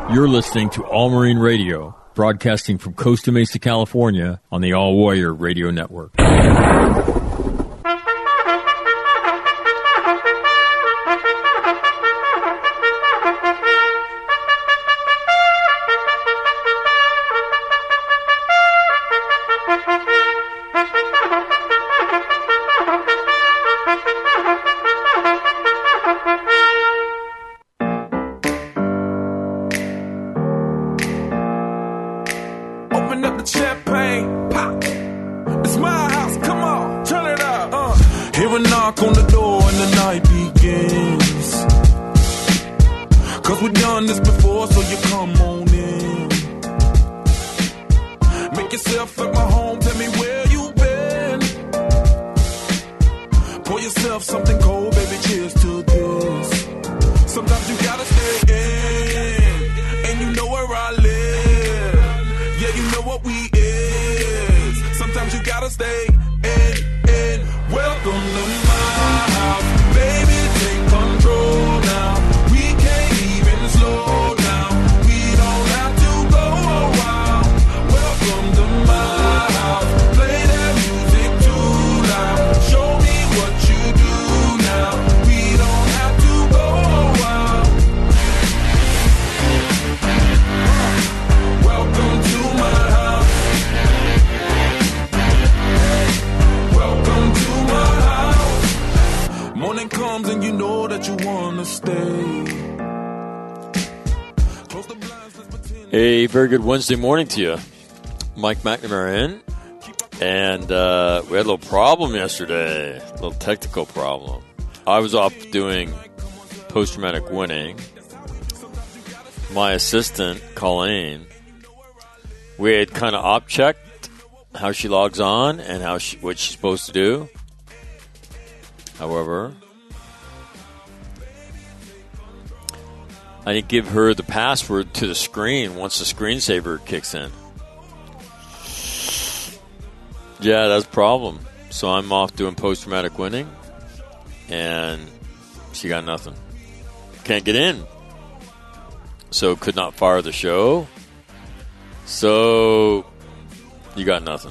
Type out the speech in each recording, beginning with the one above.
You're listening to All Marine Radio, broadcasting from Costa Mesa, California, on the All Warrior Radio Network. A very good Wednesday morning to you. Mike McNamara in. And we had a little problem yesterday. A little technical problem. I was off doing post-traumatic winning. My assistant, Colleen, we had kind of op-checked how she logs on and what she's supposed to do. However, I didn't give her the password to the screen once the screensaver kicks in. Yeah, that's a problem. So I'm off doing post-traumatic winning, and she got nothing. Can't get in. So could not fire the show. So you got nothing.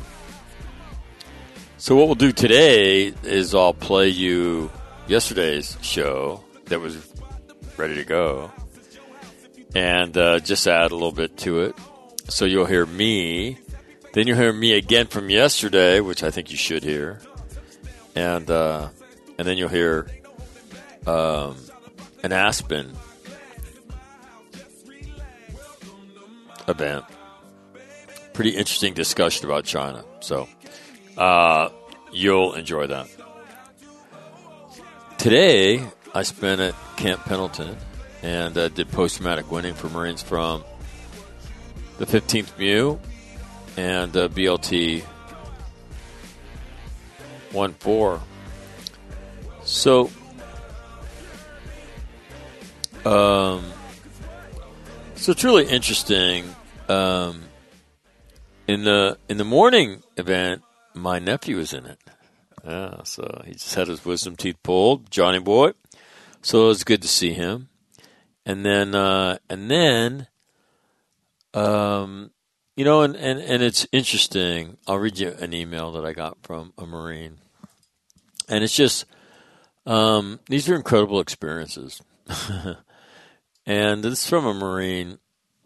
So what we'll do today is I'll play you yesterday's show that was ready to go. And just add a little bit to it. So you'll hear me. Then you'll hear me again from yesterday, which I think you should hear. And then you'll hear an Aspen event. Pretty interesting discussion about China. So you'll enjoy that. Today, I spent at Camp Pendleton. And did post-traumatic winning for Marines from the 15th MEU and BLT 1-4. So, it's really interesting. In the morning event, my nephew was in it. Yeah, so he just had his wisdom teeth pulled, Johnny boy. So it was good to see him. And then, it's interesting. I'll read you an email that I got from a Marine. And it's just, these are incredible experiences. And this is from a Marine.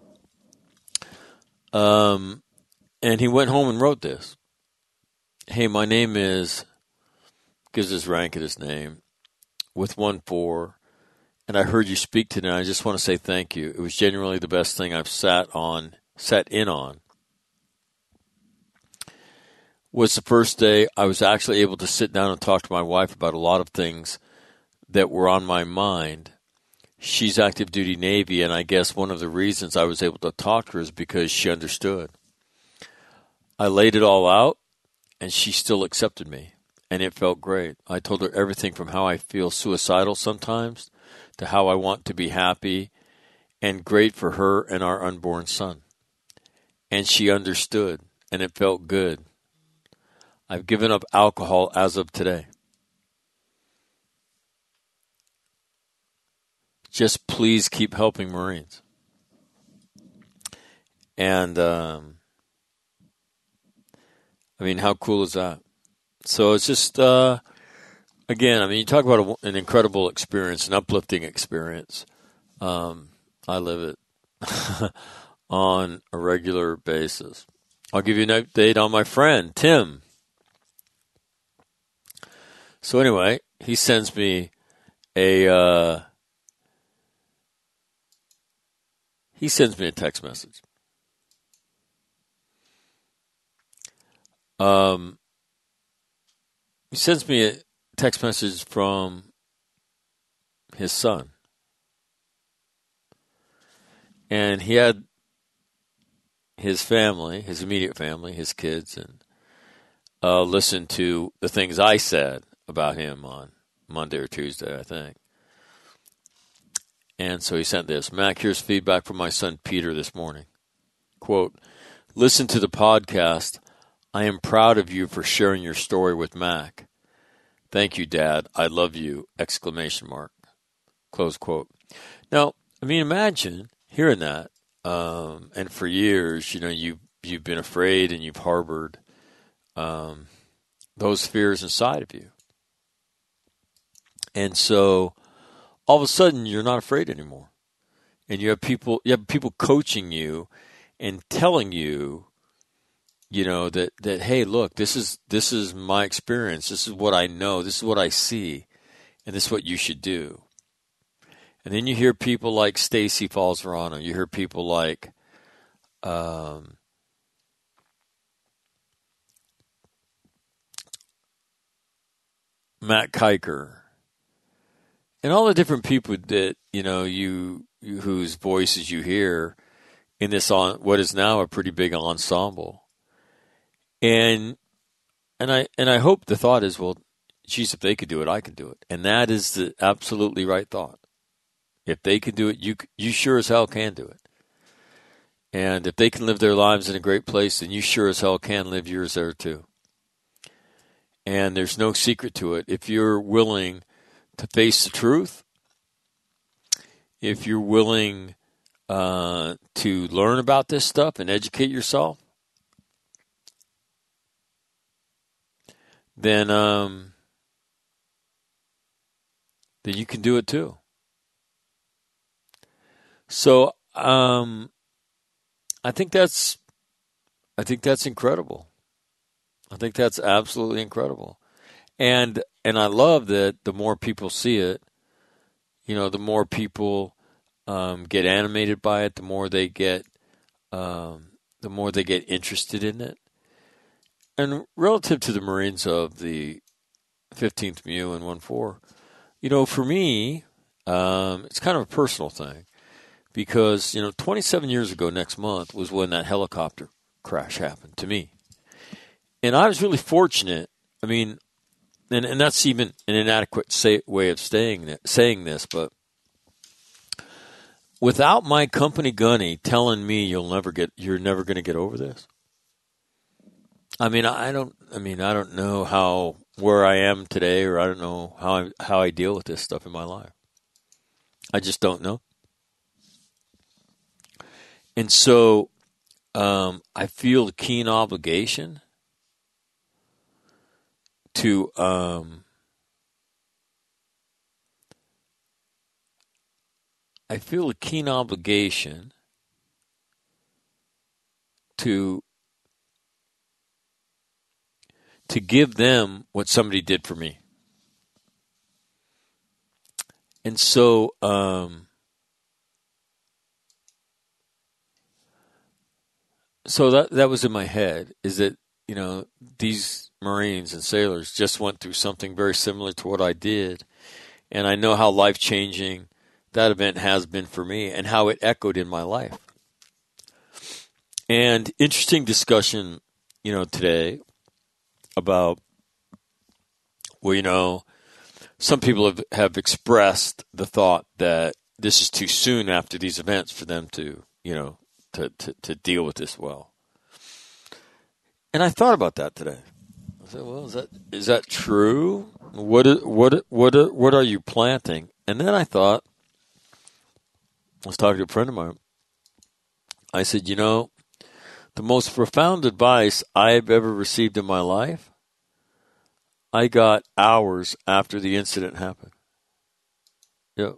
And he went home and wrote this. Hey, my name is, gives his rank and his name, with 1-4. And I heard you speak today, and I just want to say thank you. It was genuinely the best thing I've sat in on. Was the first day I was actually able to sit down and talk to my wife about a lot of things that were on my mind. She's active duty Navy, and I guess one of the reasons I was able to talk to her is because she understood. I laid it all out, and she still accepted me, and it felt great. I told her everything from how I feel suicidal sometimes to how I want to be happy and great for her and our unborn son. And she understood, and it felt good. I've given up alcohol as of today. Just please keep helping Marines. And, I mean, how cool is that? So it's just, again, I mean, you talk about an incredible experience, an uplifting experience. I live it on a regular basis. I'll give you an update on my friend, Tim. So anyway, he sends me a text message. He sends me a text message from his son. And he had his family, his immediate family, his kids, and listened to the things I said about him on Monday or Tuesday, I think. And so he sent this. Mac, here's feedback from my son Peter this morning. Quote, listen to the podcast. I am proud of you for sharing your story with Mac. Thank you, Dad. I love you! ! Close quote. Now, I mean, imagine hearing that. And for years, you know, you've been afraid and you've harbored those fears inside of you. And so all of a sudden you're not afraid anymore. And you have people coaching you and telling you, you know, that hey, look, this is my experience. This is what I know. This is what I see. And this is what you should do. And then you hear people like Stacy Falzerano. You hear people like Matt Kiker. And all the different people that, you know, you whose voices you hear in this on what is now a pretty big ensemble. And I hope the thought is, well, geez, if they could do it, I can do it. And that is the absolutely right thought. If they can do it, you sure as hell can do it. And if they can live their lives in a great place, then you sure as hell can live yours there too. And there's no secret to it. If you're willing to face the truth, if you're willing to learn about this stuff and educate yourself, then you can do it too. So I think that's incredible. I think that's absolutely incredible. And I love that the more people see it, you know, the more people get animated by it, the more they get interested in it. And relative to the Marines of the 15th MEU and 1-4, you know, for me, it's kind of a personal thing because, you know, 27 years ago next month was when that helicopter crash happened to me. And I was really fortunate. I mean, and that's even an inadequate way of saying this, but without my company gunny telling me you're never going to get over this. I mean, I don't know where I am today, or I don't know how I deal with this stuff in my life. I just don't know. And so I feel a keen obligation to to give them what somebody did for me. And so that was in my head, is that, you know, these Marines and sailors just went through something very similar to what I did. And I know how life-changing that event has been for me and how it echoed in my life. And interesting discussion, you know, today about, well, you know, some people have expressed the thought that this is too soon after these events for them to, you know, to deal with this well. And I thought about that today. I said, well, is that true? What are you planting? And then I was talking to a friend of mine. I said, you know, the most profound advice I've ever received in my life, I got hours after the incident happened. Yep.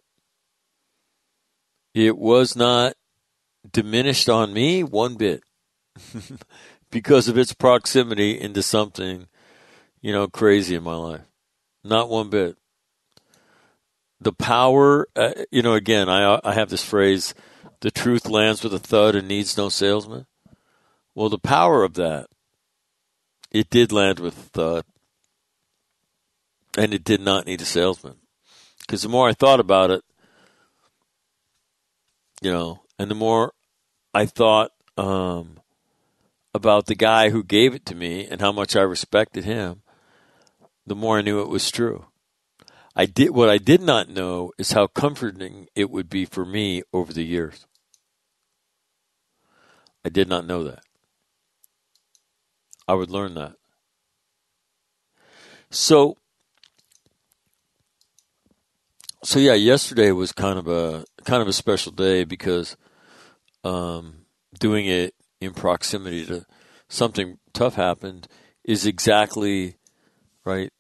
It was not diminished on me one bit because of its proximity into something, crazy in my life. Not one bit. The power, again, I have this phrase, the truth lands with a thud and needs no salesman. Well, the power of that, it did land with a thud, and it did not need a salesman. Because the more I thought about it, and the more I thought about the guy who gave it to me and how much I respected him, the more I knew it was true. What I did not know is how comforting it would be for me over the years. I did not know that. I would learn that. So yeah, yesterday was kind of a special day because doing it in proximity to something tough happened is exactly right.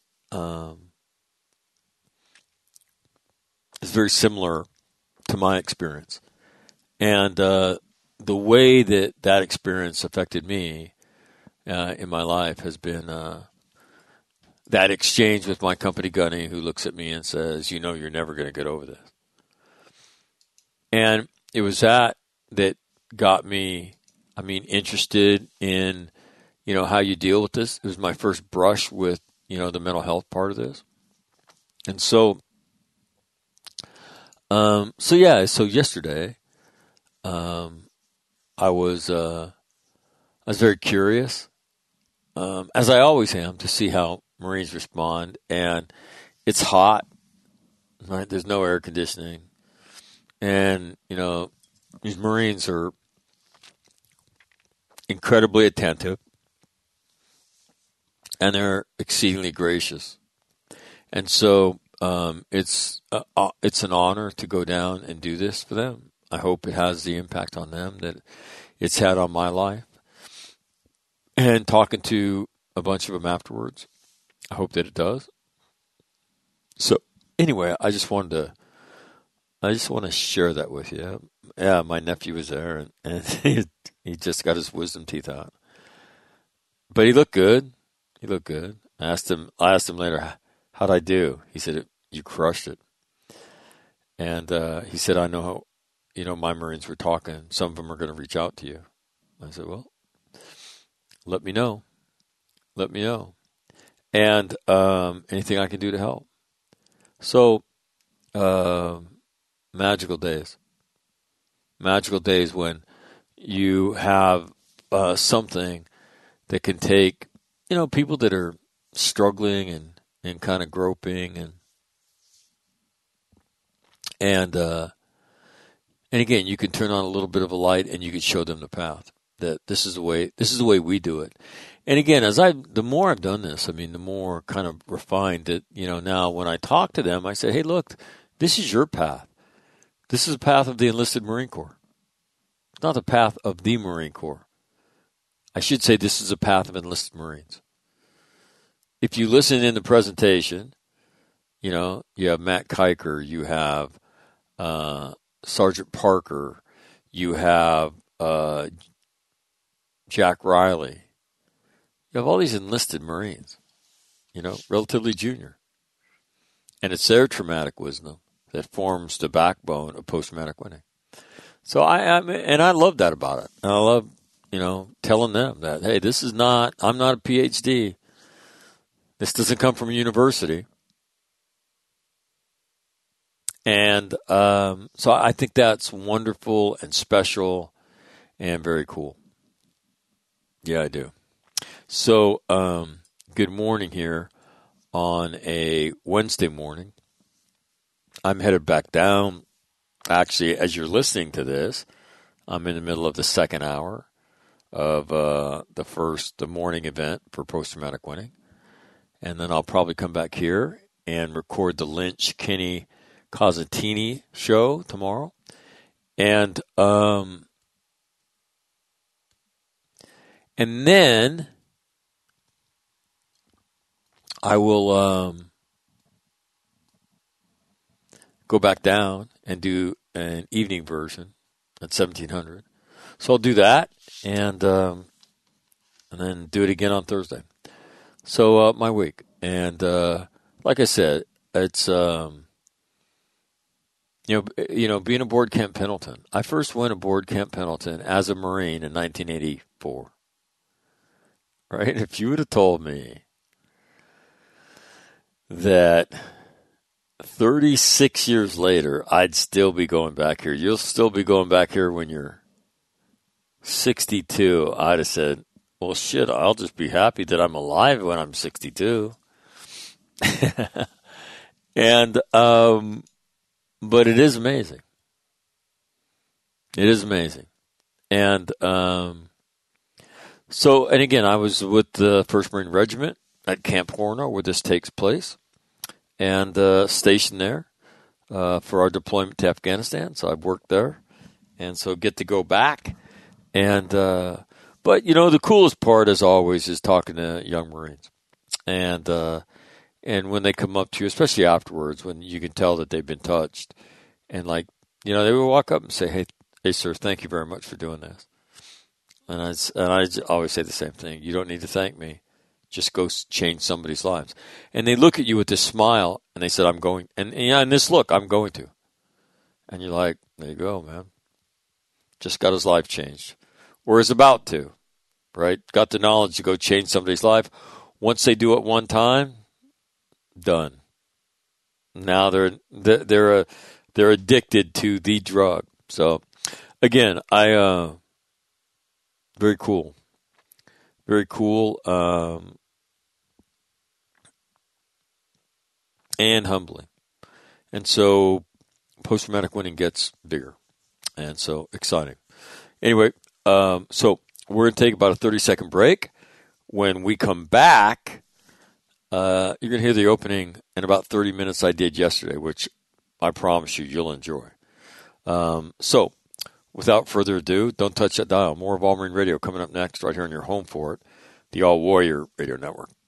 It's very similar to my experience, and the way that experience affected me in my life has been that exchange with my company gunny, who looks at me and says, you're never going to get over this. And it was that got me, interested in, how you deal with this. It was my first brush with, the mental health part of this. And so yesterday, I was very curious, as I always am, to see how Marines respond. And it's hot, right? There's no air conditioning. And, these Marines are incredibly attentive, and they're exceedingly gracious. And so it's an honor to go down and do this for them. I hope it has the impact on them that it's had on my life. And talking to a bunch of them afterwards, I hope that it does. So anyway, I just want to share that with you. Yeah, my nephew was there, and he just got his wisdom teeth out. But he looked good. I asked him later, how'd I do? He said, you crushed it. And he said, I know, my Marines were talking. Some of them are going to reach out to you. I said, well, let me know. And anything I can do to help. So, magical days when you have something that can take, people that are struggling and kind of groping and again, you can turn on a little bit of a light and you can show them the path, that this is the way we do it. And again, the more I've done this, the more kind of refined that, now when I talk to them, I say, hey, look, this is your path. This is the path of the enlisted Marine Corps. It's not the path of the Marine Corps. I should say this is the path of enlisted Marines. If you listen in the presentation, you have Matt Kiker, you have Sergeant Parker, you have Jack Riley. You have all these enlisted Marines, relatively junior. And it's their traumatic wisdom that forms the backbone of post-traumatic winning. So I love that about it. And I love, telling them that, hey, I'm not a PhD. This doesn't come from a university. And so I think that's wonderful and special and very cool. Yeah, I do. So good morning here on a Wednesday morning. I'm headed back down. Actually, as you're listening to this, I'm in the middle of the second hour of the morning event for post-traumatic winning. And then I'll probably come back here and record the Lynch Kinney Cosentini show tomorrow. And And then I will go back down and do an evening version at 1700. So I'll do that and then do it again on Thursday. So my week. And like I said, it's being aboard Camp Pendleton. I first went aboard Camp Pendleton as a Marine in 1984. Right? If you would have told me that 36 years later, I'd still be going back here. You'll still be going back here when you're 62. I'd have said, well, shit, I'll just be happy that I'm alive when I'm 62. And, but it is amazing. It is amazing. And, so, and again, I was with the 1st Marine Regiment at Camp Horno, where this takes place, and stationed there for our deployment to Afghanistan. So I've worked there, and so get to go back. And but the coolest part, as always, is talking to young Marines, and when they come up to you, especially afterwards, when you can tell that they've been touched, and they would walk up and say, "Hey, sir, thank you very much for doing this." And I always say the same thing. You don't need to thank me. Just go change somebody's lives. And they look at you with this smile, and they said, I'm going. And this look, I'm going to. And you're like, there you go, man. Just got his life changed. Or is about to, right? Got the knowledge to go change somebody's life. Once they do it one time, done. Now they're addicted to the drug. So, again, very cool. Very cool. And humbling. And so post-traumatic winning gets bigger. And so exciting. Anyway, so we're going to take about a 30-second break. When we come back, you're going to hear the opening in about 30 minutes I did yesterday, which I promise you'll enjoy. So without further ado, don't touch that dial. More of All Marine Radio coming up next right here on your home for it, the All Warrior Radio Network.